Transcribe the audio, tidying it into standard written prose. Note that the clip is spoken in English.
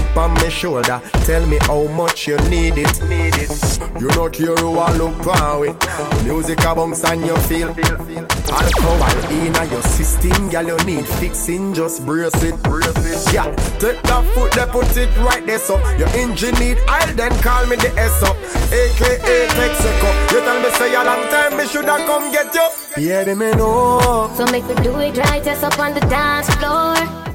on my shoulder. Tell me how much you need it. You not care who I look for it. Music a bounce and you feel. Alcohol in your system, girl, you need fixing. Just brace it. Yeah, take that foot, they put it right there. So your engine need oil, then call me the S up. AKA Mexico. You tell me say a long time, me shoulda come get you. Yeah, they me know. So make me do it right, just up on the dance floor.